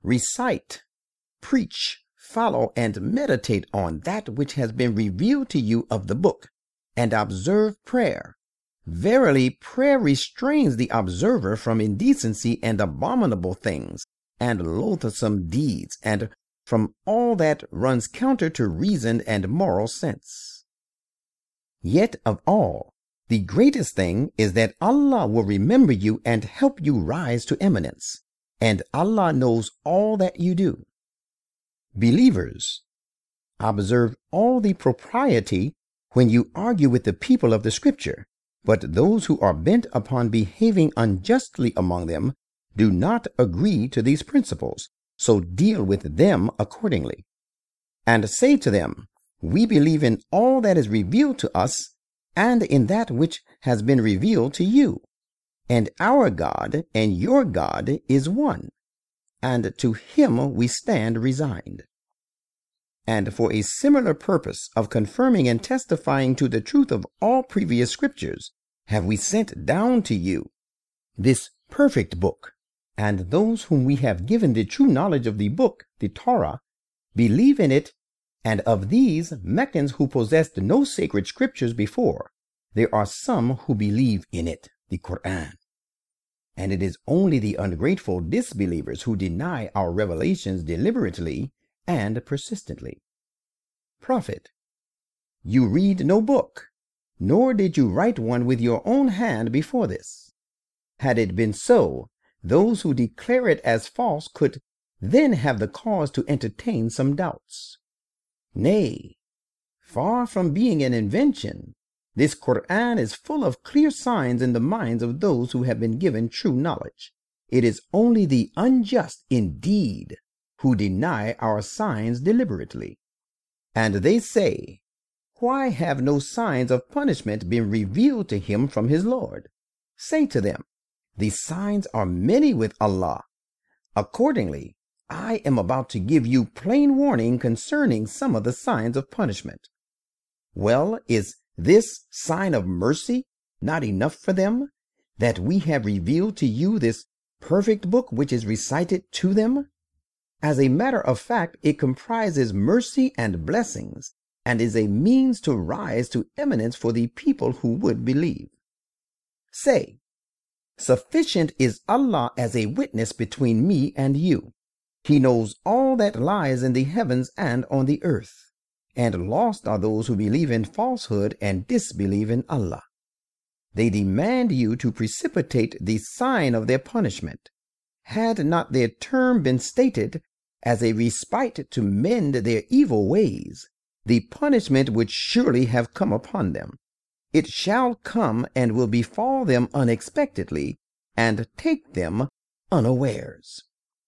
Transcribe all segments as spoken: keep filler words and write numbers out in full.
recite, preach, follow, and meditate on that which has been revealed to you of the book, and observe prayer. Verily, prayer restrains the observer from indecency and abominable things, and loathsome deeds, and from all that runs counter to reason and moral sense. Yet of all, the greatest thing is that Allah will remember you and help you rise to eminence, and Allah knows all that you do. Believers, observe all the propriety when you argue with the people of the Scripture, but those who are bent upon behaving unjustly among them do not agree to these principles, so deal with them accordingly. And say to them, we believe in all that is revealed to us, and in that which has been revealed to you. And our God and your God is one, and to him we stand resigned. And for a similar purpose of confirming and testifying to the truth of all previous scriptures, have we sent down to you this perfect book. And those whom we have given the true knowledge of the book, the Torah, believe in it. And of these Meccans who possessed no sacred scriptures before, there are some who believe in it, the Quran. And it is only the ungrateful disbelievers who deny our revelations deliberately and persistently. Prophet, you read no book, nor did you write one with your own hand before this. Had it been so, those who declare it as false could then have the cause to entertain some doubts. Nay, far from being an invention, this Quran is full of clear signs in the minds of those who have been given true knowledge. It is only the unjust indeed who deny our signs deliberately. And they say, why have no signs of punishment been revealed to him from his Lord? Say to them, the signs are many with Allah. Accordingly, I am about to give you plain warning concerning some of the signs of punishment. Well, is this sign of mercy not enough for them, that we have revealed to you this perfect book which is recited to them? As a matter of fact, it comprises mercy and blessings, and is a means to rise to eminence for the people who would believe. Say, sufficient is Allah as a witness between me and you. He knows all that lies in the heavens and on the earth, and lost are those who believe in falsehood and disbelieve in Allah. They demand you to precipitate the sign of their punishment. Had not their term been stated as a respite to mend their evil ways, the punishment would surely have come upon them. It shall come and will befall them unexpectedly and take them unawares.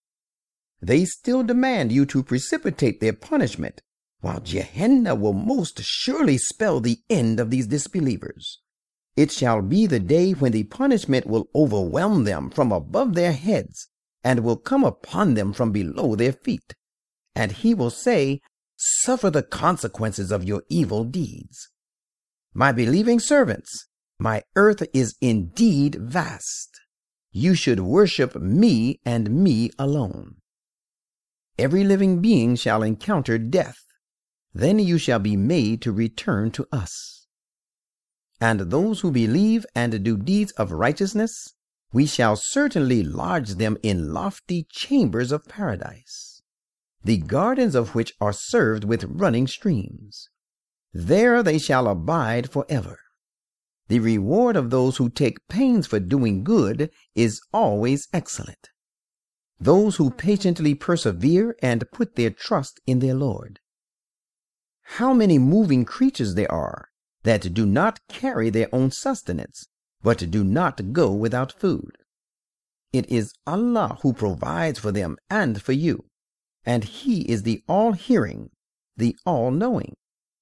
They still demand you to precipitate their punishment, while Gehenna will most surely spell the end of these disbelievers. It shall be the day when the punishment will overwhelm them from above their heads and will come upon them from below their feet. And he will say, suffer the consequences of your evil deeds. My believing servants, my earth is indeed vast. You should worship me and me alone. Every living being shall encounter death. Then you shall be made to return to us. And those who believe and do deeds of righteousness, we shall certainly lodge them in lofty chambers of paradise, the gardens of which are served with running streams. There they shall abide forever. The reward of those who take pains for doing good is always excellent. Those who patiently persevere and put their trust in their Lord. How many moving creatures there are that do not carry their own sustenance, but do not go without food. It is Allah who provides for them and for you, and He is the all-hearing, the all-knowing.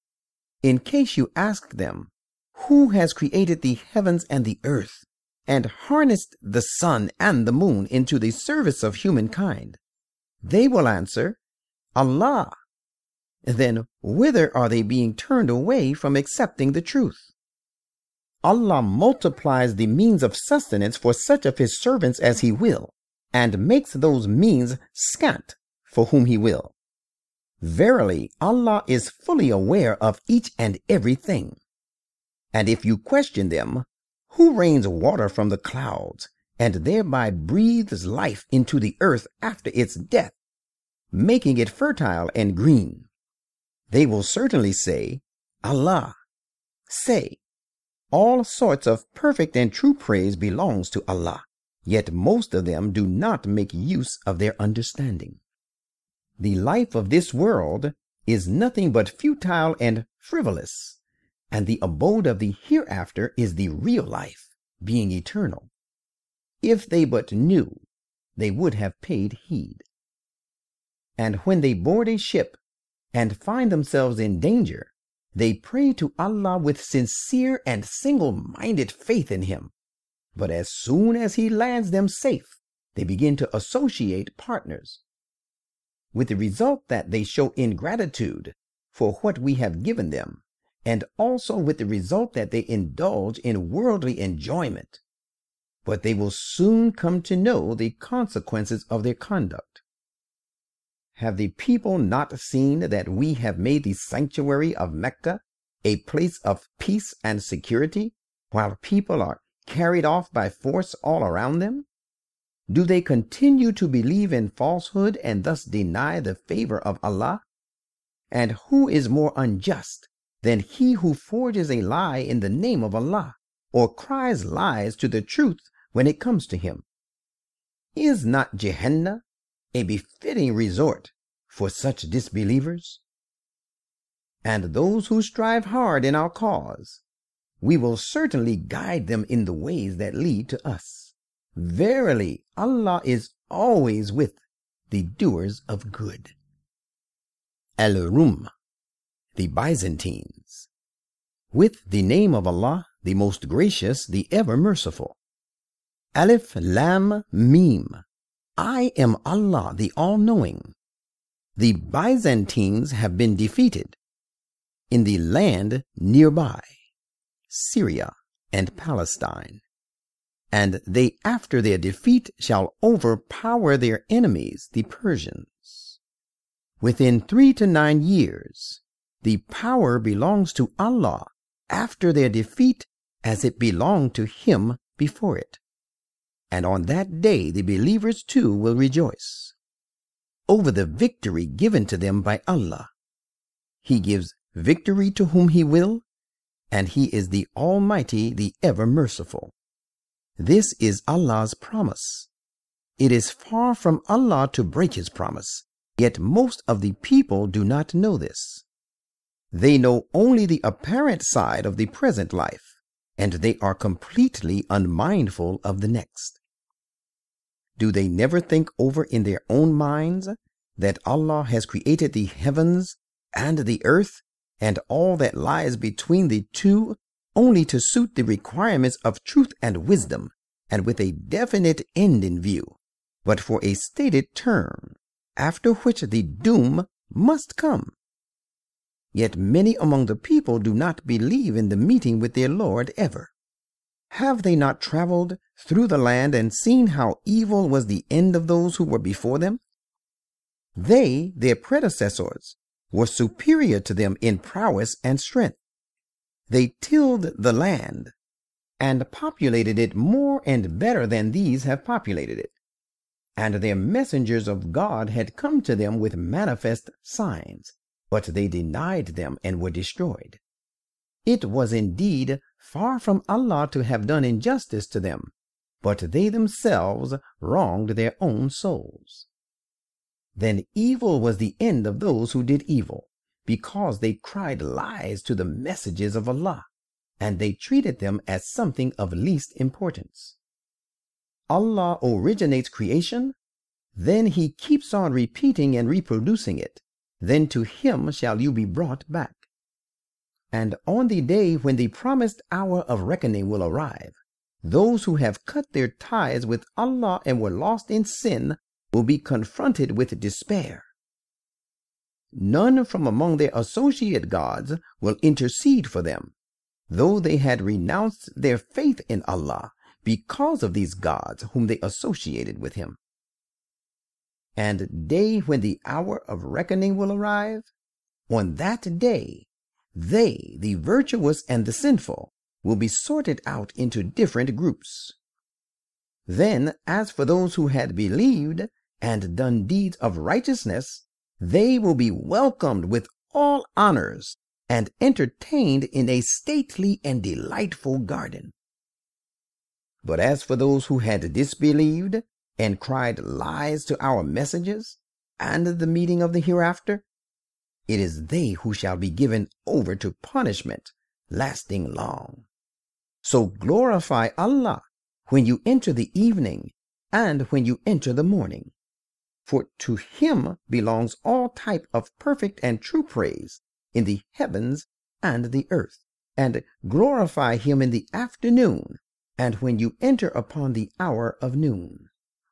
In case you ask them, who has created the heavens and the earth, and harnessed the sun and the moon into the service of humankind, they will answer, Allah. Then whither are they being turned away from accepting the truth? Allah multiplies the means of sustenance for such of His servants as He will, and makes those means scant for whom he will. Verily, Allah is fully aware of each and everything. And if you question them, who rains water from the clouds, and thereby breathes life into the earth after its death, making it fertile and green? They will certainly say, Allah. Say, all sorts of perfect and true praise belongs to Allah, yet most of them do not make use of their understanding. The life of this world is nothing but futile and frivolous, and the abode of the hereafter is the real life, being eternal. If they but knew, they would have paid heed. And when they board a ship and find themselves in danger, they pray to Allah with sincere and single-minded faith in Him. But as soon as He lands them safe, they begin to associate partners, with the result that they show ingratitude for what we have given them, and also with the result that they indulge in worldly enjoyment. But they will soon come to know the consequences of their conduct. Have the people not seen that we have made the sanctuary of Mecca a place of peace and security, while people are carried off by force all around them? Do they continue to believe in falsehood and thus deny the favor of Allah? And who is more unjust than he who forges a lie in the name of Allah, or cries lies to the truth when it comes to him? Is not Jahannam a befitting resort for such disbelievers? And those who strive hard in our cause, we will certainly guide them in the ways that lead to us. Verily, Allah is always with the doers of good. Al-Rum, the Byzantines. With the name of Allah, the most gracious, the ever merciful. Alif Lam Mim. I am Allah, the all-knowing. The Byzantines have been defeated in the land nearby, Syria and Palestine, and they after their defeat shall overpower their enemies, the Persians. Within three to nine years, the power belongs to Allah after their defeat as it belonged to Him before it. And on that day the believers too will rejoice over the victory given to them by Allah. He gives victory to whom He will, and He is the Almighty, the ever merciful. This is Allah's promise. It is far from Allah to break His promise, yet most of the people do not know this. They know only the apparent side of the present life, and they are completely unmindful of the next. Do they never think over in their own minds that Allah has created the heavens and the earth and all that lies between the two only to suit the requirements of truth and wisdom, and with a definite end in view, but for a stated term, after which the doom must come? Yet many among the people do not believe in the meeting with their Lord ever. Have they not traveled through the land and seen how evil was the end of those who were before them? They, their predecessors, were superior to them in prowess and strength. They tilled the land and populated it more and better than these have populated it. And their messengers of God had come to them with manifest signs, but they denied them and were destroyed. It was indeed far from Allah to have done injustice to them, but they themselves wronged their own souls. Then evil was the end of those who did evil, because they cried lies to the messages of Allah, and they treated them as something of least importance. Allah originates creation, then He keeps on repeating and reproducing it, then to Him shall you be brought back. And on the day when the promised hour of reckoning will arrive, those who have cut their ties with Allah and were lost in sin will be confronted with despair. None from among their associate gods will intercede for them, though they had renounced their faith in Allah because of these gods whom they associated with Him. and day when the hour of reckoning will arrive, on that day, they, the virtuous and the sinful, will be sorted out into different groups. Then, as for those who had believed and done deeds of righteousness, they will be welcomed with all honors and entertained in a stately and delightful garden. But as for those who had disbelieved and cried lies to our messages and the meeting of the hereafter, it is they who shall be given over to punishment lasting long. So glorify Allah when you enter the evening and when you enter the morning. For to him belongs all type of perfect and true praise in the heavens and the earth. And glorify him in the afternoon and when you enter upon the hour of noon.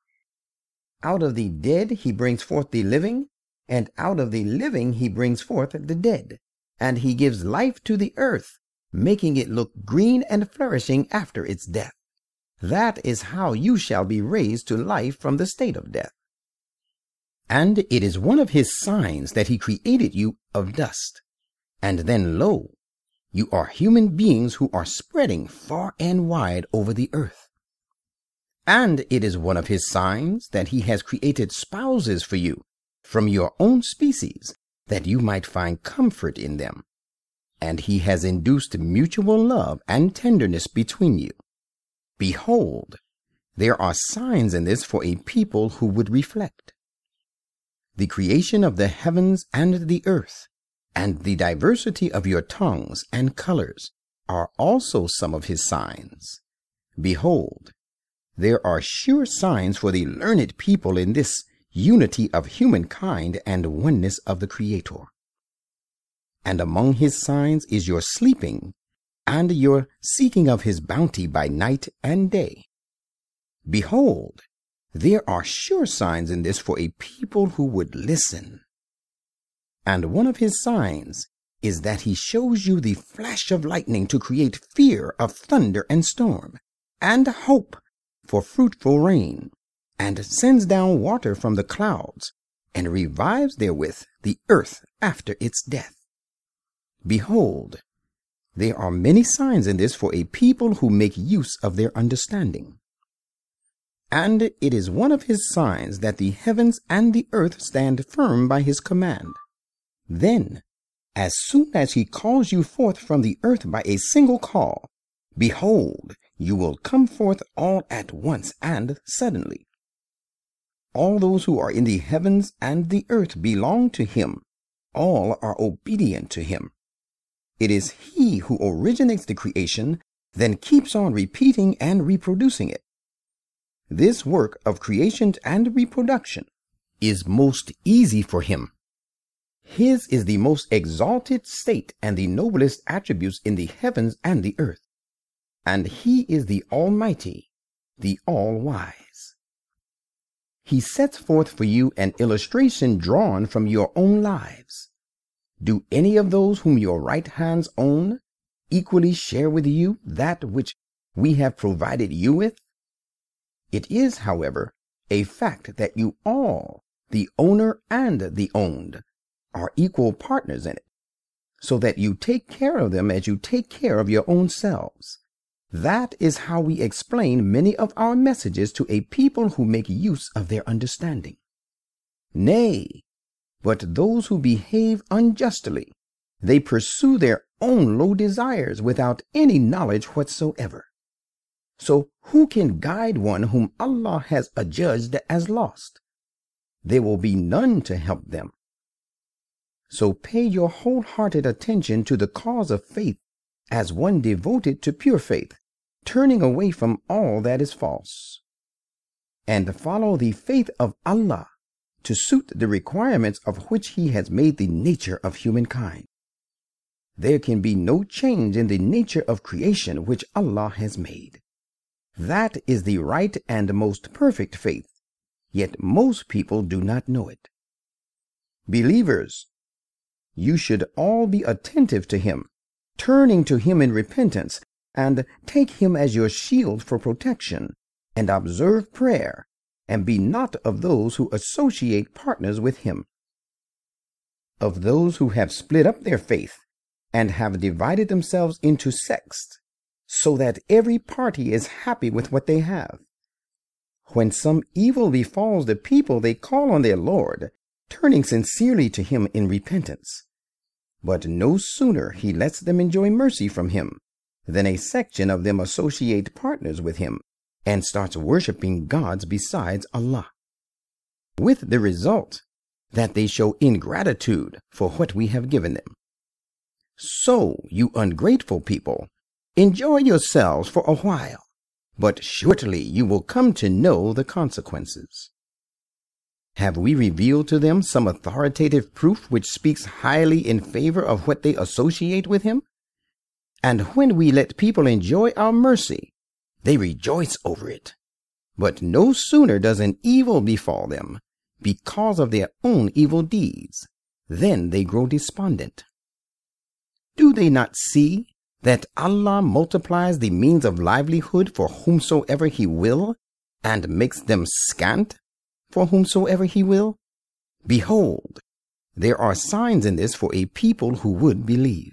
Out of the dead he brings forth the living, and out of the living he brings forth the dead. And he gives life to the earth, making it look green and flourishing after its death. That is how you shall be raised to life from the state of death. And it is one of his signs that he created you of dust. And then lo, you are human beings who are spreading far and wide over the earth. And it is one of his signs that he has created spouses for you from your own species, that you might find comfort in them. And he has induced mutual love and tenderness between you. Behold, there are signs in this for a people who would reflect. The creation of the heavens and the earth, and the diversity of your tongues and colors, are also some of his signs. Behold, there are sure signs for the learned people in this unity of humankind and oneness of the Creator. And among his signs is your sleeping, and your seeking of his bounty by night and day. Behold, there are sure signs in this for a people who would listen. And one of his signs is that he shows you the flash of lightning to create fear of thunder and storm, and hope for fruitful rain, and sends down water from the clouds, and revives therewith the earth after its death. Behold, there are many signs in this for a people who make use of their understanding. And it is one of his signs that the heavens and the earth stand firm by his command. Then, as soon as he calls you forth from the earth by a single call, behold, you will come forth all at once and suddenly. All those who are in the heavens and the earth belong to him. All are obedient to him. It is he who originates the creation, then keeps on repeating and reproducing it. This work of creation and reproduction is most easy for him. His is the most exalted state and the noblest attributes in the heavens and the earth. And he is the Almighty, the All-Wise. He sets forth for you an illustration drawn from your own lives. Do any of those whom your right hands own equally share with you that which we have provided you with? It is, however, a fact that you all, the owner and the owned, are equal partners in it, so that you take care of them as you take care of your own selves. That is how we explain many of our messages to a people who make use of their understanding. Nay, but those who behave unjustly, they pursue their own low desires without any knowledge whatsoever. So who can guide one whom Allah has adjudged as lost? There will be none to help them. So pay your wholehearted attention to the cause of faith as one devoted to pure faith, turning away from all that is false. And follow the faith of Allah to suit the requirements of which he has made the nature of humankind. There can be no change in the nature of creation which Allah has made. That is the right and most perfect faith, yet most people do not know it. Believers, you should all be attentive to him, turning to him in repentance, and take him as your shield for protection, and observe prayer, and be not of those who associate partners with him. Of those who have split up their faith and have divided themselves into sects, so that every party is happy with what they have. When some evil befalls the people, they call on their Lord, turning sincerely to him in repentance. But no sooner he lets them enjoy mercy from him than a section of them associate partners with him and starts worshiping gods besides Allah, with the result that they show ingratitude for what we have given them. So, you ungrateful people, enjoy yourselves for a while, but shortly you will come to know the consequences. Have we revealed to them some authoritative proof which speaks highly in favor of what they associate with him? And when we let people enjoy our mercy, they rejoice over it. But no sooner does an evil befall them because of their own evil deeds, then they grow despondent. Do they not see that Allah multiplies the means of livelihood for whomsoever he will, and makes them scant for whomsoever he will? Behold, there are signs in this for a people who would believe.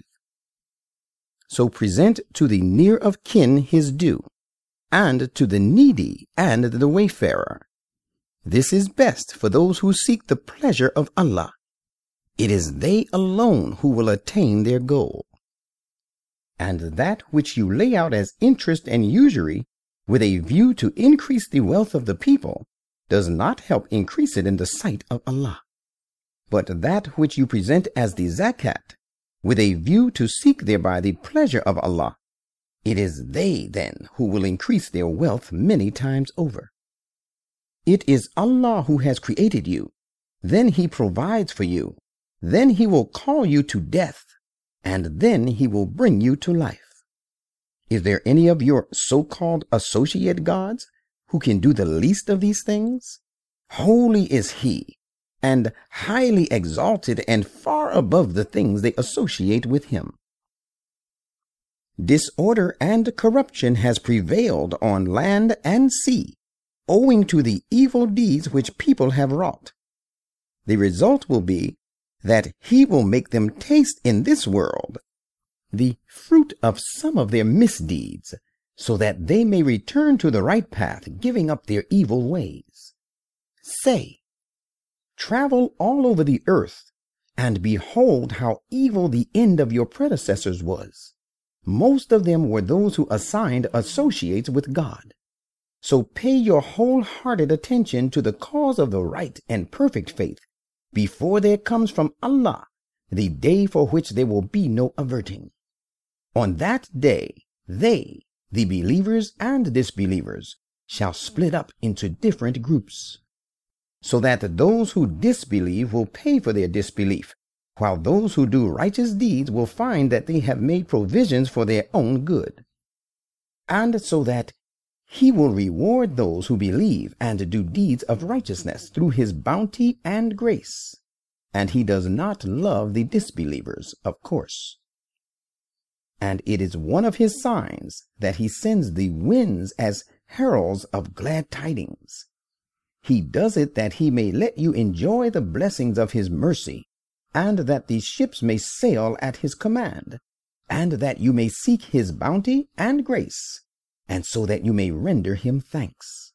So present to the near of kin his due, and to the needy and the wayfarer. This is best for those who seek the pleasure of Allah. It is they alone who will attain their goal. And that which you lay out as interest and usury with a view to increase the wealth of the people does not help increase it in the sight of Allah. But that which you present as the zakat with a view to seek thereby the pleasure of Allah, it is they then who will increase their wealth many times over. It is Allah who has created you, then he provides for you, then he will call you to death, and then he will bring you to life. Is there any of your so-called associate gods who can do the least of these things? Holy is he, and highly exalted and far above the things they associate with him. Disorder and corruption has prevailed on land and sea, owing to the evil deeds which people have wrought. The result will be that he will make them taste in this world the fruit of some of their misdeeds, so that they may return to the right path, giving up their evil ways. Say, travel all over the earth, and behold how evil the end of your predecessors was. Most of them were those who assigned associates with God. So pay your wholehearted attention to the cause of the right and perfect faith, before there comes from Allah the day for which there will be no averting. On that day, they, the believers and disbelievers, shall split up into different groups, so that those who disbelieve will pay for their disbelief, while those who do righteous deeds will find that they have made provisions for their own good. And so that he will reward those who believe and do deeds of righteousness through his bounty and grace. And he does not love the disbelievers, of course. And it is one of his signs that he sends the winds as heralds of glad tidings. He does it that he may let you enjoy the blessings of his mercy, and that the ships may sail at his command, and that you may seek his bounty and grace, and so that you may render him thanks.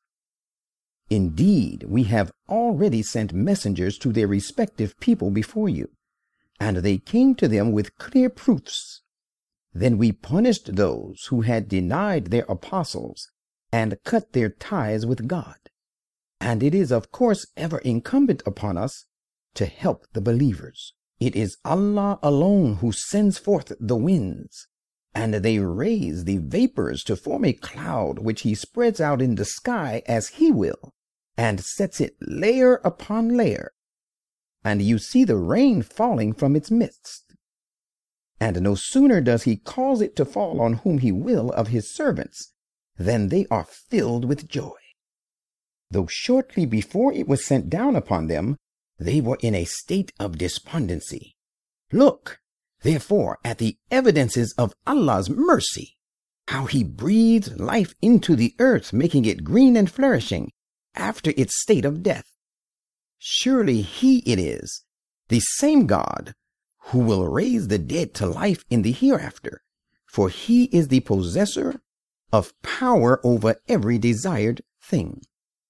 Indeed, we have already sent messengers to their respective people before you, and they came to them with clear proofs. Then we punished those who had denied their apostles and cut their ties with God. And it is, of course, ever incumbent upon us to help the believers. It is Allah alone who sends forth the winds, and they raise the vapors to form a cloud which he spreads out in the sky as he will, and sets it layer upon layer, and you see the rain falling from its midst. And no sooner does he cause it to fall on whom he will of his servants, than they are filled with joy. Though shortly before it was sent down upon them, they were in a state of despondency. Look, therefore, at the evidences of Allah's mercy, how he breathes life into the earth, making it green and flourishing, after its state of death. Surely he it is, the same God, who will raise the dead to life in the hereafter, for he is the possessor of power over every desired thing.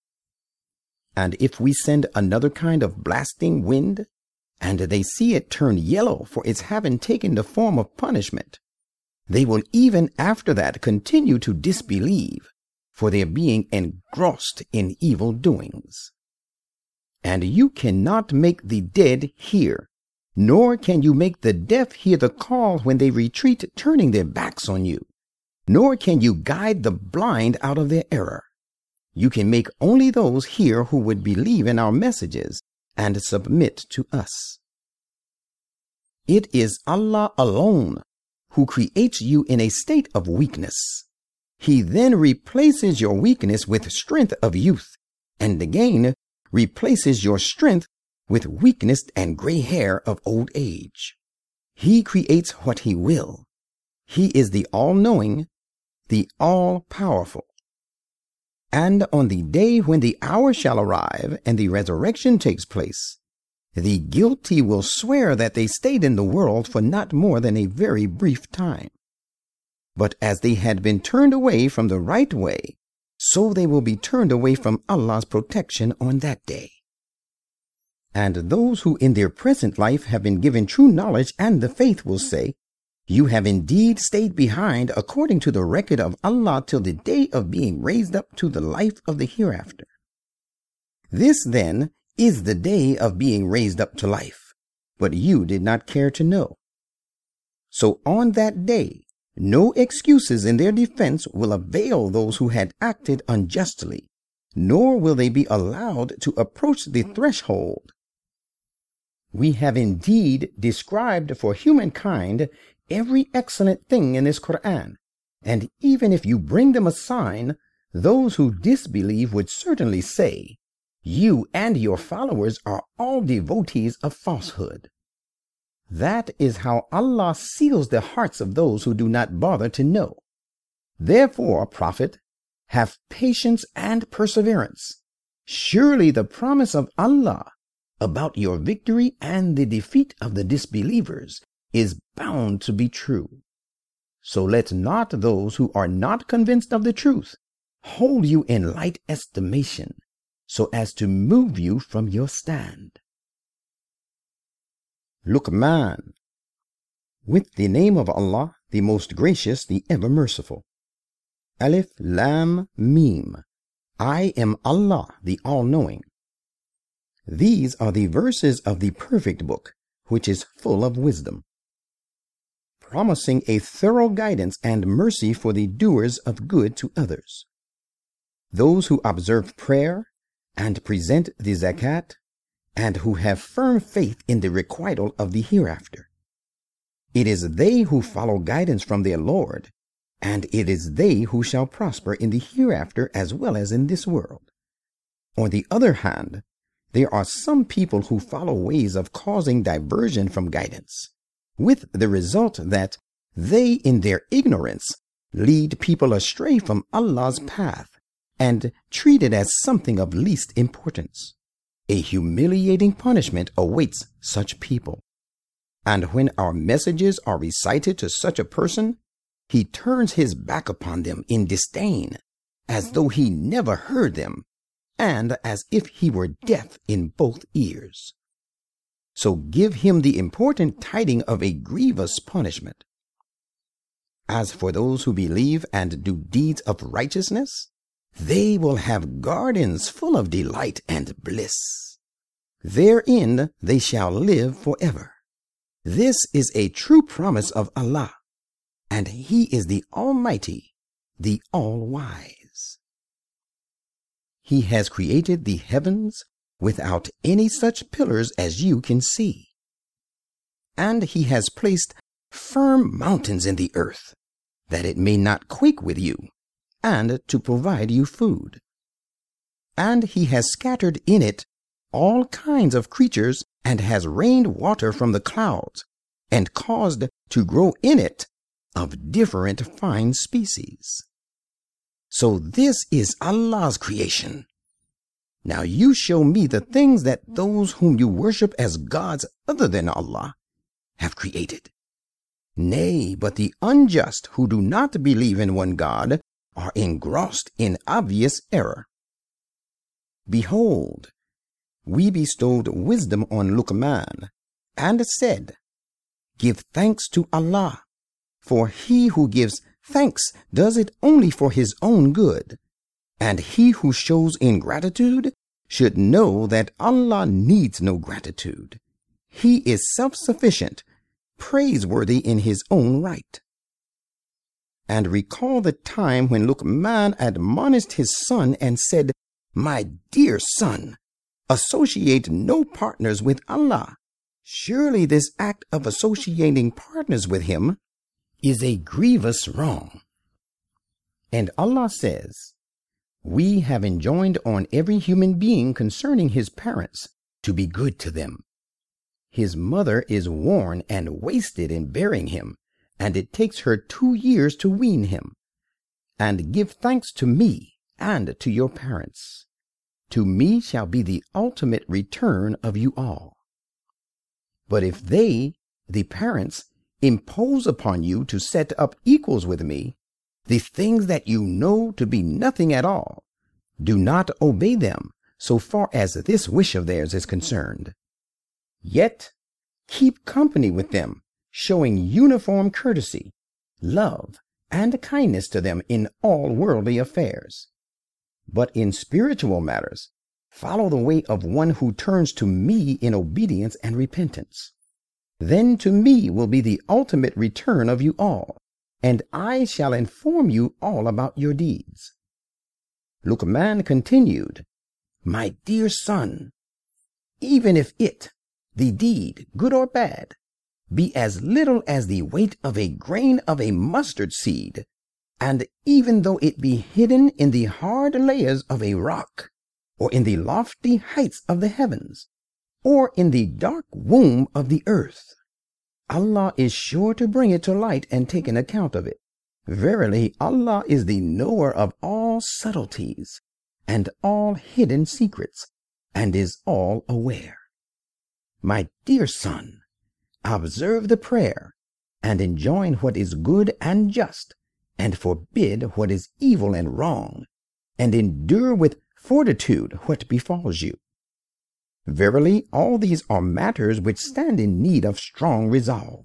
And if we send another kind of blasting wind, and they see it turn yellow for its having taken the form of punishment, they will even after that continue to disbelieve, for their being engrossed in evil doings. And you cannot make the dead hear, nor can you make the deaf hear the call when they retreat, turning their backs on you, nor can you guide the blind out of their error. You can make only those hear who would believe in our messages and submit to us. It is Allah alone who creates you in a state of weakness. He then replaces your weakness with strength of youth, and again replaces your strength with weakness and gray hair of old age. He creates what he will. He is the all-knowing, the all-powerful. And on the day when the hour shall arrive and the resurrection takes place, the guilty will swear that they stayed in the world for not more than a very brief time. But as they had been turned away from the right way, so they will be turned away from Allah's protection on that day. And those who in their present life have been given true knowledge and the faith will say, you have indeed stayed behind according to the record of Allah till the day of being raised up to the life of the hereafter. This then is the day of being raised up to life, but you did not care to know. So on that day, no excuses in their defense will avail those who had acted unjustly, nor will they be allowed to approach the threshold. We have indeed described for humankind every excellent thing in this Quran, and even if you bring them a sign, those who disbelieve would certainly say, you and your followers are all devotees of falsehood. That is how Allah seals the hearts of those who do not bother to know. Therefore, Prophet, have patience and perseverance. Surely the promise of Allah about your victory and the defeat of the disbelievers is bound to be true. So let not those who are not convinced of the truth hold you in light estimation, so as to move you from your stand. Luqman. With the name of Allah, the most gracious, the ever merciful. Alif Lam Mim. I am Allah, the all-knowing. These are the verses of the perfect book, which is full of wisdom, promising a thorough guidance and mercy for the doers of good to others, those who observe prayer and present the zakat, and who have firm faith in the requital of the hereafter. It is they who follow guidance from their Lord, and it is they who shall prosper in the hereafter as well as in this world. On the other hand, there are some people who follow ways of causing diversion from guidance, with the result that they, in their ignorance, lead people astray from Allah's path and treat it as something of least importance. A humiliating punishment awaits such people. And when our messages are recited to such a person, he turns his back upon them in disdain, as though he never heard them, and as if he were deaf in both ears. So give him the important tiding of a grievous punishment. As for those who believe and do deeds of righteousness, they will have gardens full of delight and bliss. Therein they shall live forever. This is a true promise of Allah, and He is the Almighty, the All-Wise. He has created the heavens without any such pillars as you can see. And He has placed firm mountains in the earth, that it may not quake with you, and to provide you food. And He has scattered in it all kinds of creatures, and has rained water from the clouds, and caused to grow in it of different fine species. So this is Allah's creation. Now you show me the things that those whom you worship as gods other than Allah have created. Nay, but the unjust who do not believe in one God are engrossed in obvious error. Behold, we bestowed wisdom on Luqman, and said, Give thanks to Allah, for he who gives thanks does it only for his own good, and he who shows ingratitude should know that Allah needs no gratitude. He is self-sufficient, praiseworthy in his own right. And recall the time when Luqman admonished his son and said, My dear son, associate no partners with Allah. Surely this act of associating partners with him is a grievous wrong. And Allah says, We have enjoined on every human being concerning his parents to be good to them. His mother is worn and wasted in bearing him, and it takes her two years to wean him. And give thanks to me and to your parents. To me shall be the ultimate return of you all. But if they, the parents, impose upon you to set up equals with me, the things that you know to be nothing at all, do not obey them so far as this wish of theirs is concerned. Yet keep company with them, showing uniform courtesy, love, and kindness to them in all worldly affairs. But in spiritual matters, follow the way of one who turns to me in obedience and repentance. Then to me will be the ultimate return of you all, and I shall inform you all about your deeds. Luqman continued, My dear son, even if it, the deed, good or bad, be as little as the weight of a grain of a mustard seed, and even though it be hidden in the hard layers of a rock, or in the lofty heights of the heavens, or in the dark womb of the earth, Allah is sure to bring it to light and take an account of it. Verily, Allah is the knower of all subtleties and all hidden secrets, and is all aware. My dear son, observe the prayer, and enjoin what is good and just, and forbid what is evil and wrong, and endure with fortitude what befalls you. Verily, all these are matters which stand in need of strong resolve.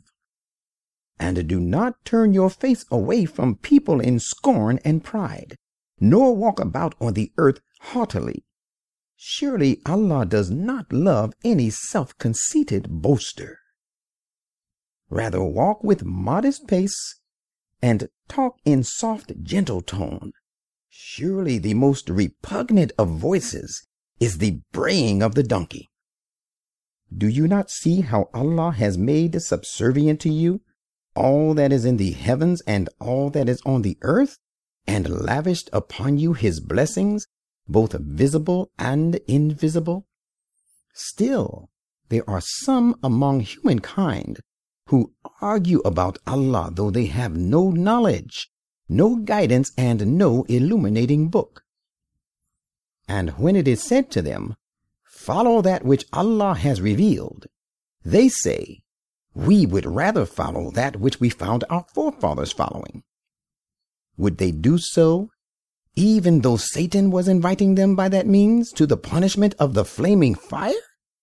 And do not turn your face away from people in scorn and pride, nor walk about on the earth haughtily. Surely Allah does not love any self-conceited boaster. Rather walk with modest pace, and talk in soft, gentle tone. Surely the most repugnant of voices is the braying of the donkey. Do you not see how Allah has made subservient to you all that is in the heavens and all that is on the earth, and lavished upon you his blessings, both visible and invisible? Still, there are some among humankind who argue about Allah, though they have no knowledge, no guidance, and no illuminating book. And when it is said to them, Follow that which Allah has revealed, they say, We would rather follow that which we found our forefathers following. Would they do so, even though Satan was inviting them by that means to the punishment of the flaming fire?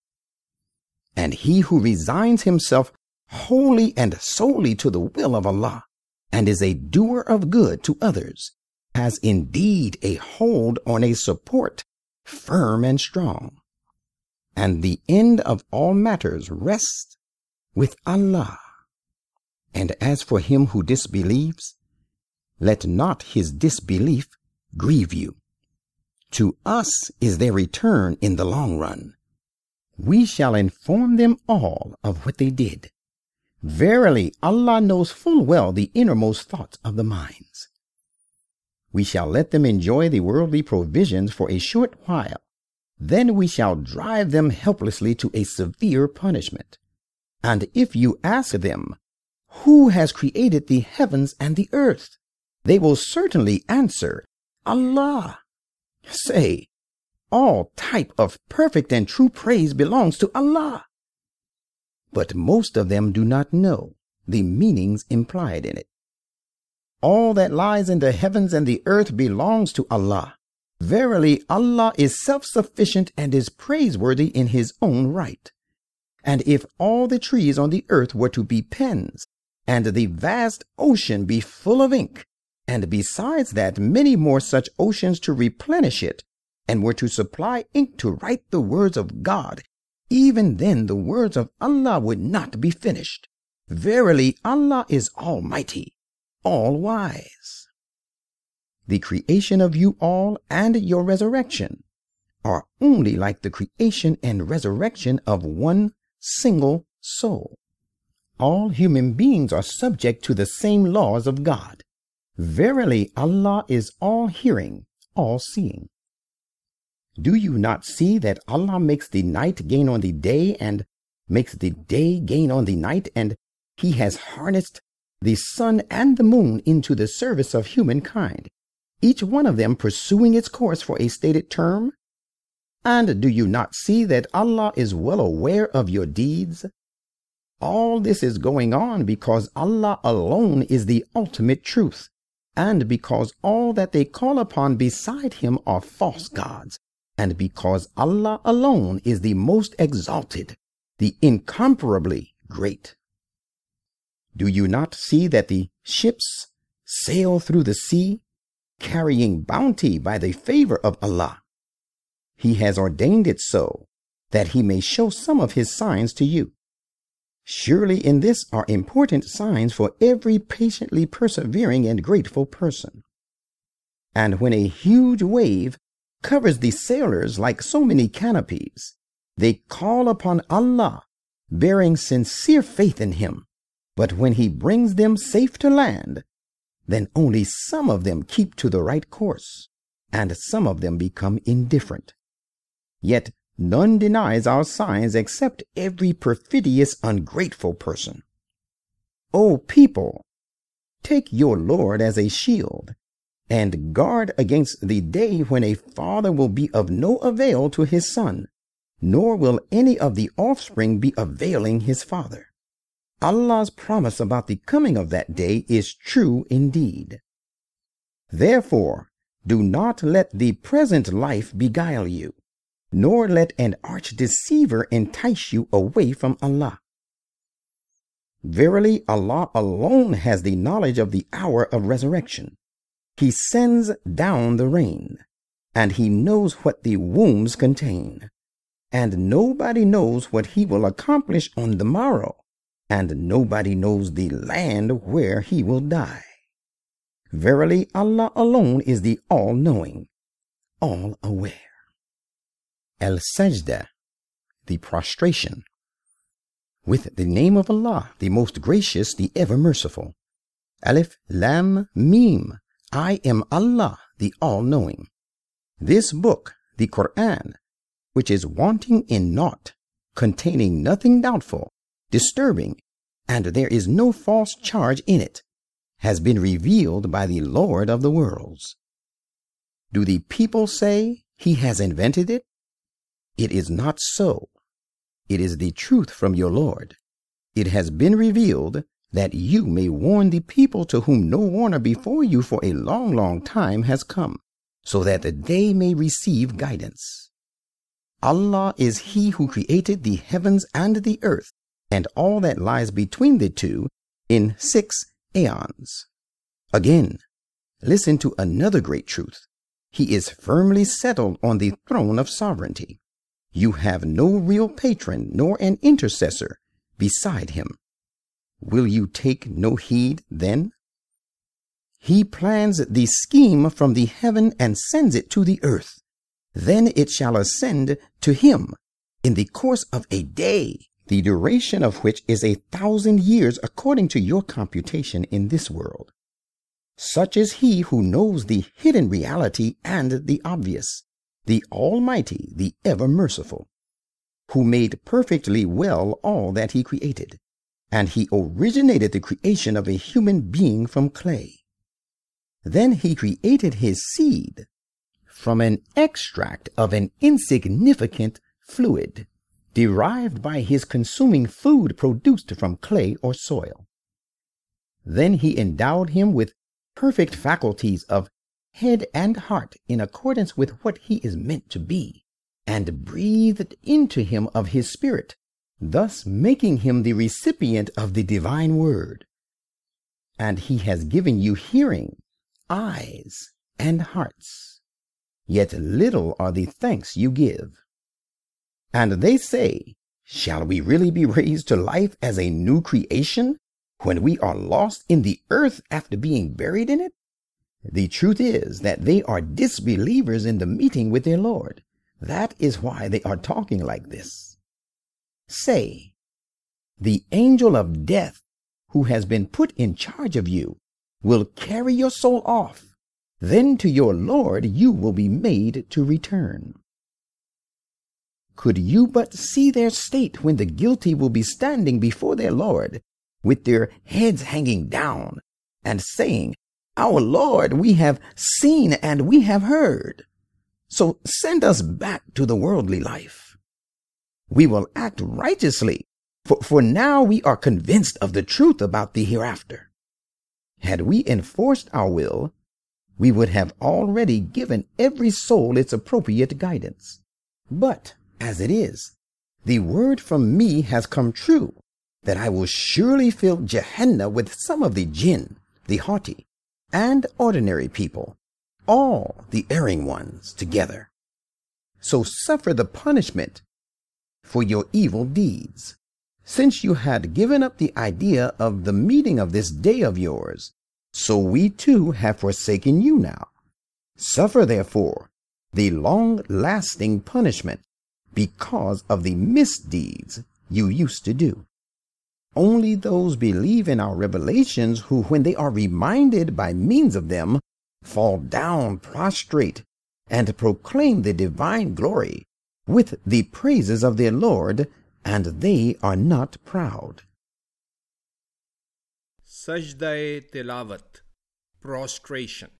And he who resigns himself wholly and solely to the will of Allah, and is a doer of good to others, has indeed a hold on a support firm and strong. And the end of all matters rests with Allah. And as for him who disbelieves, let not his disbelief grieve you. To us is their return in the long run. We shall inform them all of what they did. Verily, Allah knows full well the innermost thoughts of the minds. We shall let them enjoy the worldly provisions for a short while. Then we shall drive them helplessly to a severe punishment. And if you ask them, Who has created the heavens and the earth? They will certainly answer, Allah. Say, All type of perfect and true praise belongs to Allah. But most of them do not know the meanings implied in it. All that lies in the heavens and the earth belongs to Allah. Verily, Allah is self-sufficient and is praiseworthy in his own right. And if all the trees on the earth were to be pens, and the vast ocean be full of ink, and besides that many more such oceans to replenish it, and were to supply ink to write the words of God, even then the words of Allah would not be finished. Verily, Allah is almighty, all-wise. The creation of you all and your resurrection are only like the creation and resurrection of one single soul. All human beings are subject to the same laws of God. Verily, Allah is all-hearing, all-seeing. Do you not see that Allah makes the night gain on the day and makes the day gain on the night, and he has harnessed the sun and the moon into the service of humankind, each one of them pursuing its course for a stated term? And do you not see that Allah is well aware of your deeds? All this is going on because Allah alone is the ultimate truth, and because all that they call upon beside him are false gods, and because Allah alone is the most exalted, the incomparably great. Do you not see that the ships sail through the sea, carrying bounty by the favor of Allah? He has ordained it so, that he may show some of his signs to you. Surely in this are important signs for every patiently persevering and grateful person. And when a huge wave covers the sailors like so many canopies, they call upon Allah, bearing sincere faith in him. But when he brings them safe to land, then only some of them keep to the right course, and some of them become indifferent. Yet none denies our signs except every perfidious, ungrateful person. O people, take your Lord as a shield, and guard against the day when a father will be of no avail to his son, nor will any of the offspring be availing his father. Allah's promise about the coming of that day is true indeed. Therefore, do not let the present life beguile you, nor let an arch deceiver entice you away from Allah. Verily, Allah alone has the knowledge of the hour of resurrection. He sends down the rain, and he knows what the wombs contain. And nobody knows what he will accomplish on the morrow, and nobody knows the land where he will die. Verily, Allah alone is the all-knowing, all-aware. Al-Sajda, the prostration. With the name of Allah, the most gracious, the ever merciful. Alif, Lam, Mim. I am Allah, the all-knowing. This book, the Quran, which is wanting in naught, containing nothing doubtful, disturbing, and there is no false charge in it, has been revealed by the Lord of the worlds. Do the people say he has invented it? It is not so. It is the truth from your Lord. It has been revealed that you may warn the people to whom no warner before you for a long, long time has come, so that they may receive guidance. Allah is he who created the heavens and the earth, and all that lies between the two, in six aeons. Again, listen to another great truth. He is firmly settled on the throne of sovereignty. You have no real patron nor an intercessor beside him. Will you take no heed then? He plans the scheme from the heaven and sends it to the earth. Then it shall ascend to him in the course of a day, the duration of which is a thousand years according to your computation in this world. Such is he who knows the hidden reality and the obvious, the Almighty, the ever merciful, who made perfectly well all that he created, and he originated the creation of a human being from clay. Then he created his seed, from an extract of an insignificant fluid derived by his consuming food produced from clay or soil. Then he endowed him with perfect faculties of head and heart in accordance with what he is meant to be, and breathed into him of his spirit, thus making him the recipient of the divine word. And he has given you hearing, eyes, and hearts, yet little are the thanks you give. And they say, shall we really be raised to life as a new creation when we are lost in the earth after being buried in it? The truth is that they are disbelievers in the meeting with their Lord. That is why they are talking like this. Say, the angel of death, who has been put in charge of you, will carry your soul off. Then to your Lord you will be made to return. Could you but see their state when the guilty will be standing before their Lord, with their heads hanging down, and saying, Our Lord, we have seen and we have heard. So send us back to the worldly life. We will act righteously, for, for now we are convinced of the truth about the hereafter. Had we enforced our will, we would have already given every soul its appropriate guidance. But, as it is, the word from me has come true, that I will surely fill Gehenna with some of the jinn, the haughty, and ordinary people, all the erring ones together. So suffer the punishment for your evil deeds, since you had given up the idea of the meeting of this day of yours. So we too have forsaken you now. Suffer therefore the long-lasting punishment because of the misdeeds you used to do. Only those believe in our revelations who, when they are reminded by means of them, fall down prostrate and proclaim the divine glory with the praises of their Lord, and they are not proud. Sajda-e Tilawat, prostration.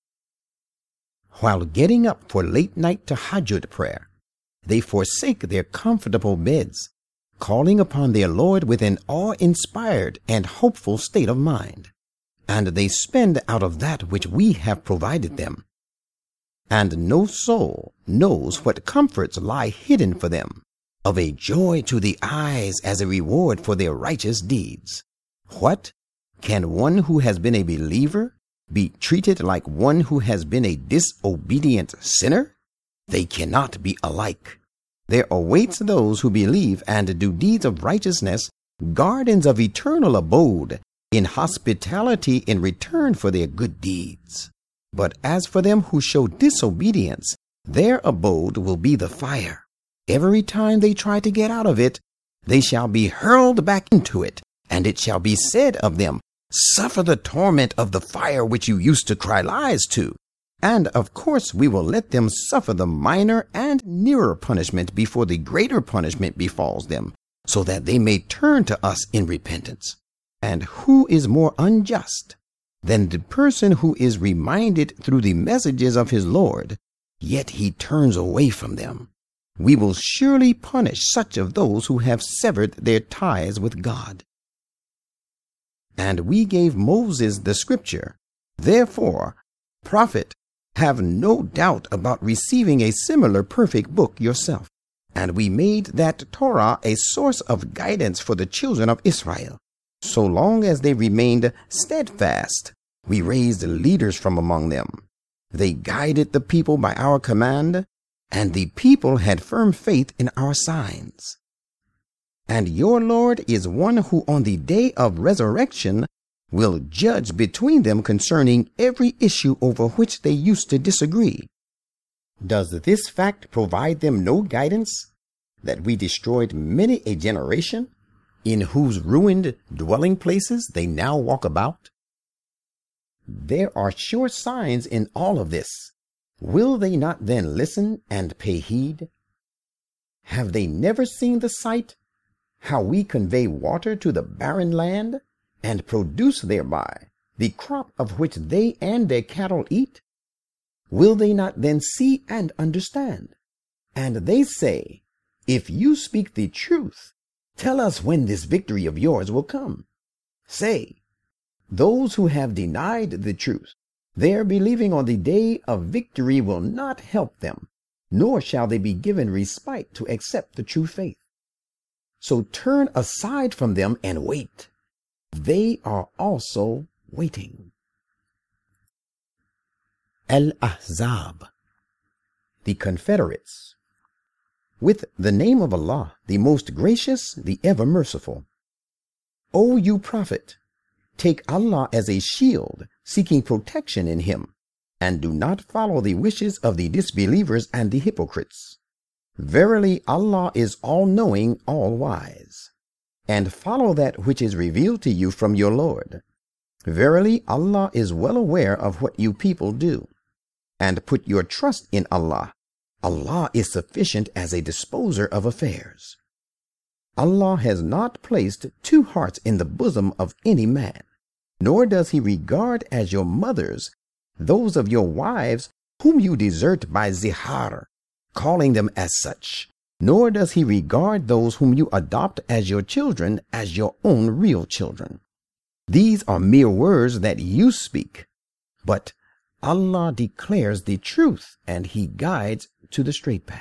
While getting up for late night tahajjud prayer, they forsake their comfortable beds, calling upon their Lord with an awe-inspired and hopeful state of mind, and they spend out of that which we have provided them. And no soul knows what comforts lie hidden for them, of a joy to the eyes as a reward for their righteous deeds. What? Can one who has been a believer be treated like one who has been a disobedient sinner? They cannot be alike. There awaits those who believe and do deeds of righteousness gardens of eternal abode, in hospitality in return for their good deeds. But as for them who show disobedience, their abode will be the fire. Every time they try to get out of it, they shall be hurled back into it, and it shall be said of them, Suffer the torment of the fire which you used to cry lies to. And of course we will let them suffer the minor and nearer punishment before the greater punishment befalls them, so that they may turn to us in repentance. And who is more unjust than the person who is reminded through the messages of his Lord, yet he turns away from them? We will surely punish such of those who have severed their ties with God. And we gave Moses the scripture. Therefore, prophet, have no doubt about receiving a similar perfect book yourself. And we made that Torah a source of guidance for the children of Israel. So long as they remained steadfast, we raised leaders from among them. They guided the people by our command, and the people had firm faith in our signs. And your Lord is one who on the day of resurrection will judge between them concerning every issue over which they used to disagree. Does this fact provide them no guidance, that we destroyed many a generation, in whose ruined dwelling places they now walk about? There are sure signs in all of this. Will they not then listen and pay heed? Have they never seen the sight, how we convey water to the barren land, and produce thereby the crop of which they and their cattle eat? Will they not then see and understand? And they say, if you speak the truth, tell us when this victory of yours will come. Say, those who have denied the truth, their believing on the day of victory will not help them, nor shall they be given respite to accept the true faith. So turn aside from them and wait. They are also waiting. Al-Ahzab, the Confederates. With the name of Allah, the most gracious, the ever merciful. O you prophet, take Allah as a shield, seeking protection in him, and do not follow the wishes of the disbelievers and the hypocrites. Verily Allah is all-knowing, all-wise. And follow that which is revealed to you from your Lord. Verily Allah is well aware of what you people do. And put your trust in Allah. Allah is sufficient as a disposer of affairs. Allah has not placed two hearts in the bosom of any man, nor does he regard as your mothers those of your wives whom you desert by zihar, calling them as such, nor does he regard those whom you adopt as your children as your own real children. These are mere words that you speak, but Allah declares the truth and he guides to the straight path.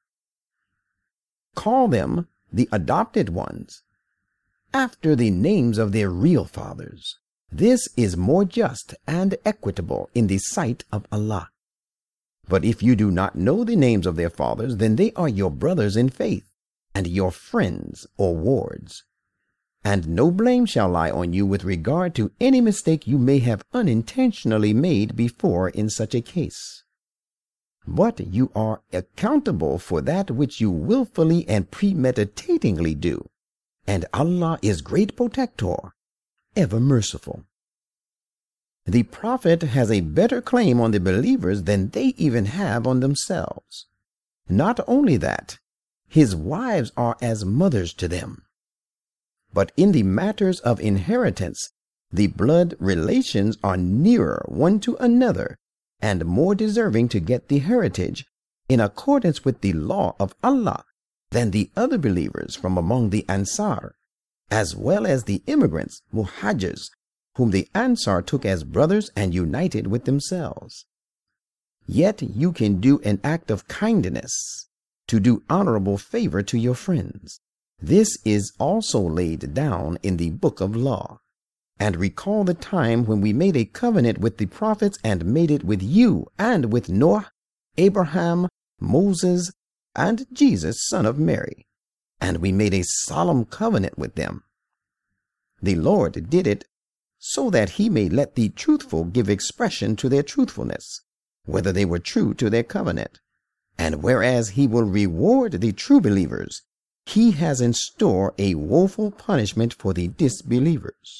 Call them the adopted ones after the names of their real fathers. This is more just and equitable in the sight of Allah. But if you do not know the names of their fathers, then they are your brothers in faith and your friends or wards. And no blame shall lie on you with regard to any mistake you may have unintentionally made before in such a case. But you are accountable for that which you willfully and premeditatingly do, and Allah is great protector, ever merciful. The prophet has a better claim on the believers than they even have on themselves. Not only that, his wives are as mothers to them. But in the matters of inheritance, the blood relations are nearer one to another and more deserving to get the heritage in accordance with the law of Allah than the other believers from among the Ansar, as well as the immigrants, Muhajirs, whom the Ansar took as brothers and united with themselves. Yet you can do an act of kindness to do honorable favor to your friends. This is also laid down in the book of law. And recall the time when we made a covenant with the prophets and made it with you and with Noah, Abraham, Moses, and Jesus, son of Mary. And we made a solemn covenant with them. The Lord did it so that he may let the truthful give expression to their truthfulness, whether they were true to their covenant. And whereas he will reward the true believers, he has in store a woeful punishment for the disbelievers.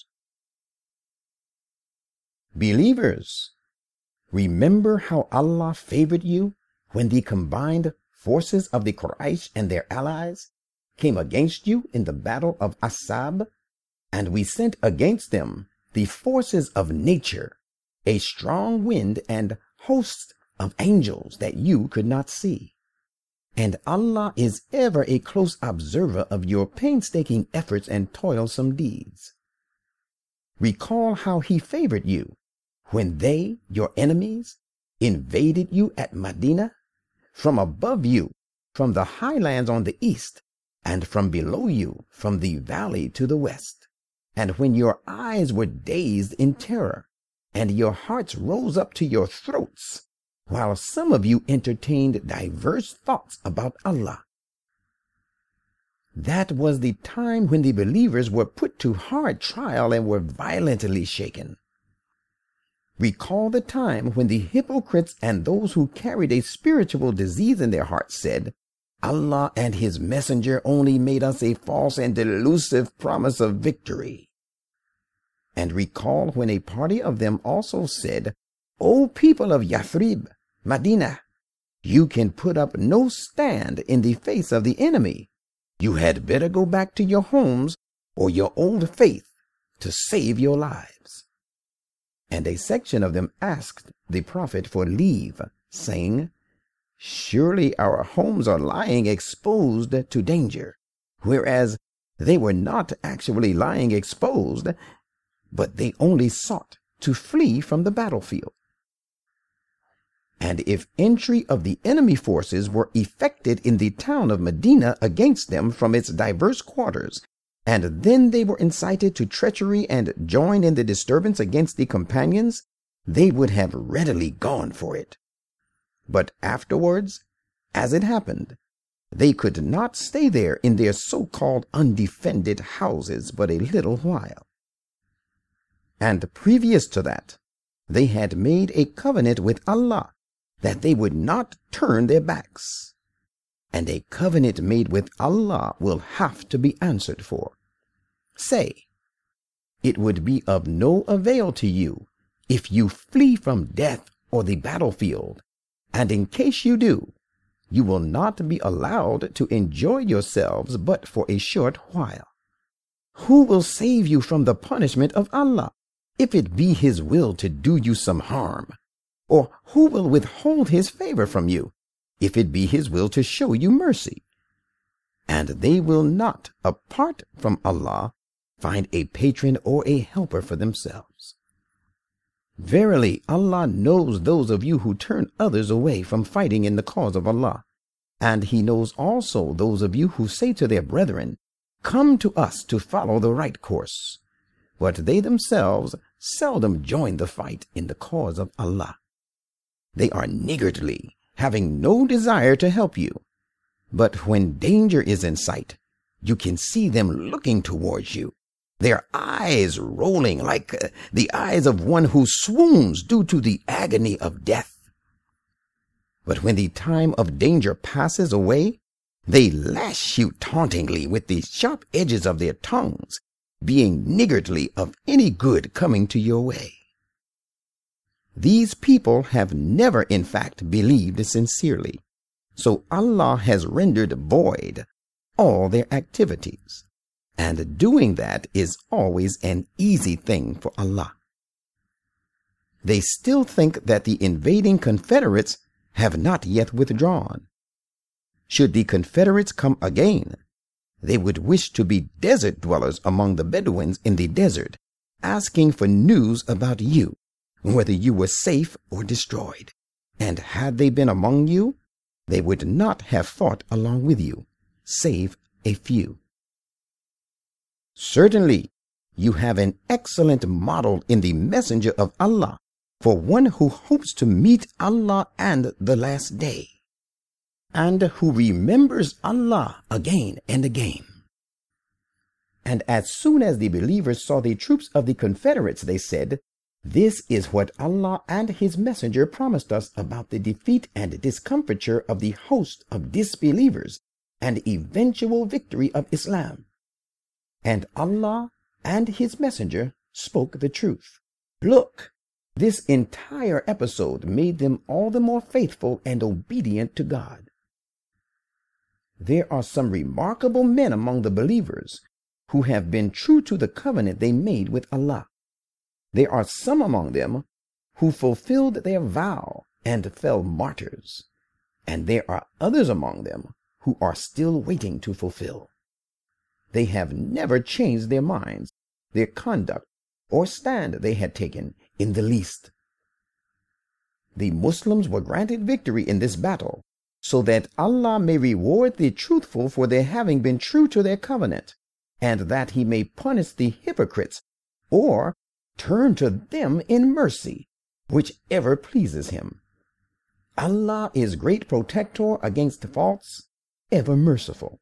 Believers, remember how Allah favored you when the combined forces of the Quraysh and their allies came against you in the battle of Asab, and we sent against them the forces of nature, a strong wind and hosts of angels that you could not see. And Allah is ever a close observer of your painstaking efforts and toilsome deeds. Recall how he favored you when they, your enemies, invaded you at Medina, from above you, from the highlands on the east, and from below you, from the valley to the west. And when your eyes were dazed in terror, and your hearts rose up to your throats, while some of you entertained diverse thoughts about Allah. That was the time when the believers were put to hard trial and were violently shaken. Recall the time when the hypocrites and those who carried a spiritual disease in their hearts said, Allah and his messenger only made us a false and delusive promise of victory. And recall when a party of them also said, O people of Yathrib, Medina, you can put up no stand in the face of the enemy. You had better go back to your homes or your old faith to save your lives. And a section of them asked the prophet for leave, saying, "Surely our homes are lying exposed to danger," whereas they were not actually lying exposed, but they only sought to flee from the battlefield. And if entry of the enemy forces were effected in the town of Medina against them from its diverse quarters, and then they were incited to treachery and joined in the disturbance against the companions, they would have readily gone for it. But afterwards, as it happened, they could not stay there in their so-called undefended houses but a little while. And previous to that, they had made a covenant with Allah that they would not turn their backs. And a covenant made with Allah will have to be answered for. Say, it would be of no avail to you if you flee from death or the battlefield, and in case you do, you will not be allowed to enjoy yourselves but for a short while. Who will save you from the punishment of Allah, if it be His will to do you some harm? Or who will withhold His favor from you, if it be His will to show you mercy? And they will not, apart from Allah, find a patron or a helper for themselves. Verily, Allah knows those of you who turn others away from fighting in the cause of Allah, and He knows also those of you who say to their brethren, "Come to us to follow the right course," but they themselves seldom join the fight in the cause of Allah. They are niggardly, having no desire to help you, but when danger is in sight, you can see them looking towards you, their eyes rolling like uh, the eyes of one who swoons due to the agony of death. But when the time of danger passes away, they lash you tauntingly with the sharp edges of their tongues, being niggardly of any good coming to your way. These people have never in fact believed sincerely, so Allah has rendered void all their activities. And doing that is always an easy thing for Allah. They still think that the invading Confederates have not yet withdrawn. Should the Confederates come again, they would wish to be desert dwellers among the Bedouins in the desert, asking for news about you, whether you were safe or destroyed. And had they been among you, they would not have fought along with you, save a few. Certainly, you have an excellent model in the Messenger of Allah for one who hopes to meet Allah and the last day, and who remembers Allah again and again. And as soon as the believers saw the troops of the Confederates, they said, "This is what Allah and His Messenger promised us about the defeat and discomfiture of the host of disbelievers and eventual victory of Islam. And Allah and His Messenger spoke the truth." Look, this entire episode made them all the more faithful and obedient to God. There are some remarkable men among the believers who have been true to the covenant they made with Allah. There are some among them who fulfilled their vow and fell martyrs, and there are others among them who are still waiting to fulfill. They have never changed their minds, their conduct, or stand they had taken in the least. The Muslims were granted victory in this battle, so that Allah may reward the truthful for their having been true to their covenant, and that He may punish the hypocrites, or turn to them in mercy, whichever pleases Him. Allah is great protector against faults, ever merciful.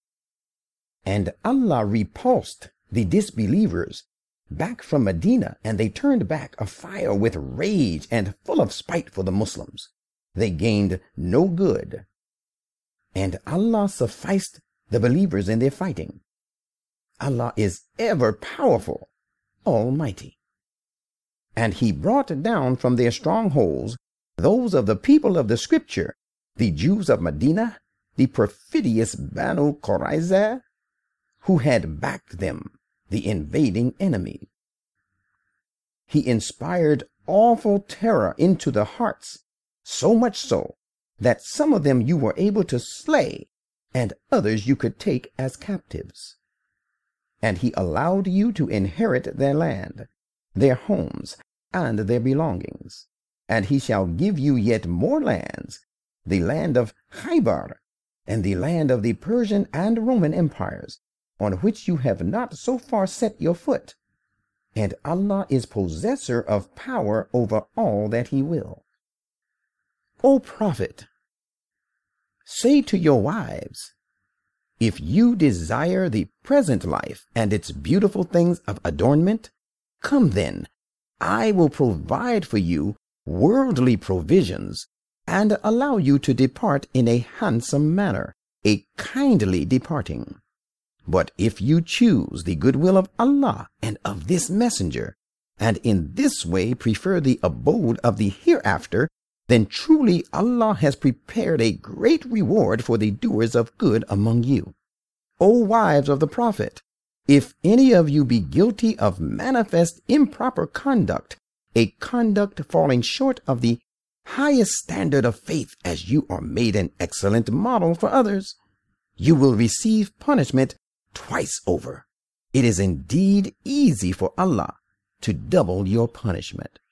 And Allah repulsed the disbelievers back from Medina, and they turned back afire with rage and full of spite for the Muslims. They gained no good. And Allah sufficed the believers in their fighting. Allah is ever powerful, almighty. And He brought down from their strongholds those of the people of the Scripture, the Jews of Medina, the perfidious Banu Qurayza, who had backed them, the invading enemy. He inspired awful terror into the hearts, so much so that some of them you were able to slay, and others you could take as captives. And he allowed you to inherit their land, their homes, and their belongings. And he shall give you yet more lands, the land of Khaybar, and the land of the Persian and Roman empires, on which you have not so far set your foot. And Allah is possessor of power over all that he will. O Prophet, say to your wives, if you desire the present life and its beautiful things of adornment, come then, I will provide for you worldly provisions and allow you to depart in a handsome manner, a kindly departing. But if you choose the goodwill of Allah and of this messenger, and in this way prefer the abode of the hereafter, then truly Allah has prepared a great reward for the doers of good among you. O wives of the Prophet, if any of you be guilty of manifest improper conduct, a conduct falling short of the highest standard of faith, as you are made an excellent model for others, you will receive punishment twice over. It is indeed easy for Allah to double your punishment.